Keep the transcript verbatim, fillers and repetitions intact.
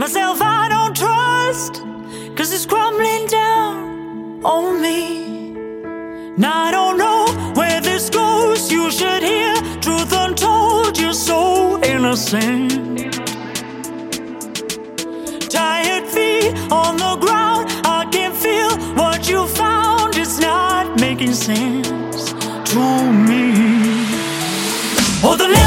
Myself I don't trust, 'cause it's crumbling down on me. Now I don't know where this goes. You should hear truth untold. You're so innocent. Tired feet on the ground, I can feel what you found. It's not making sense to me. Oh, the